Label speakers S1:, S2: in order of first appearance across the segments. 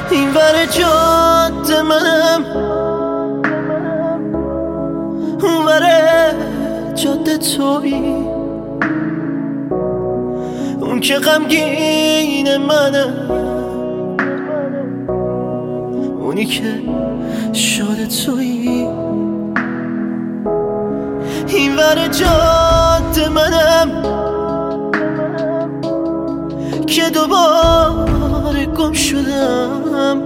S1: این ور جاده منم، اون ور جاده تویی. اون که غمگین منم، اونی که شاد تویی. این ور جاده منم که دوباره گم شدم،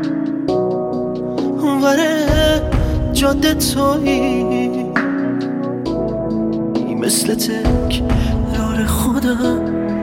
S1: اون ور جاده تویی. مثل تکرار خودم،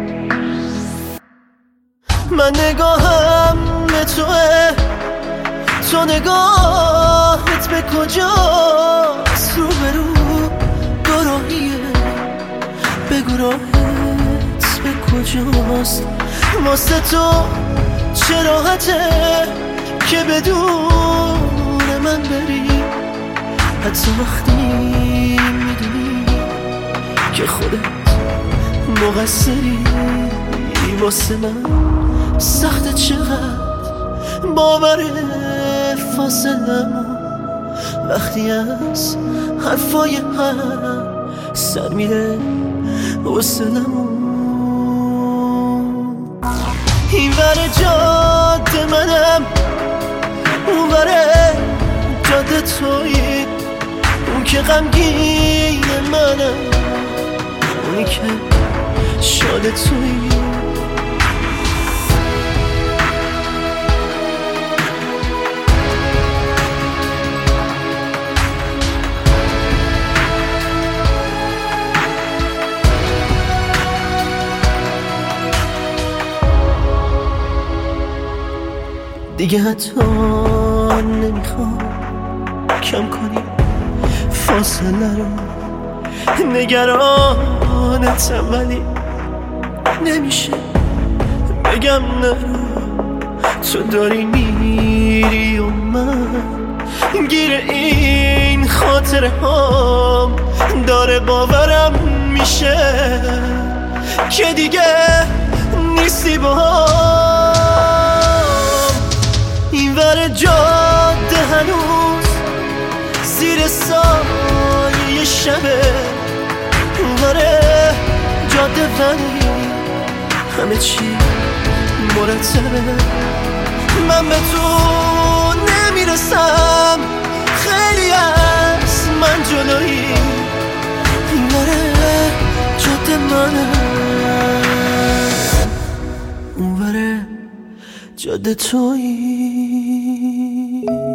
S1: من نگاهم به توه، تو نگاهت به کجاست؟ رو به رو دوراهیه، بگو راهت به کجاست؟ واسه تو چه راحته که بدون من بری، حتی وقتی میدونی که خودت مقصری. واسه من سخته چقدر باور فاصلمون، وقتی از حرفای هم سر میره حوصلمون. این ور جاده منم، اون ور جاده تویی. اون که غمگین منم، اونی که شاد تویی. دیگه حتی نمیخوام کم کنی فاصله رو، نگرانتم ولی نمیشه بگم نرو. تو داری میری و من گیر این خاطره هام، داره باورم میشه که دیگه نیستی با هم. این ور جاده هنوز زیر سایه شبه، اون ور جاده ولی همه چی مرتبه. من به تو نمیرسم، خیلی از من جلویی. این ور جاده منم، اون ور جاده تویی.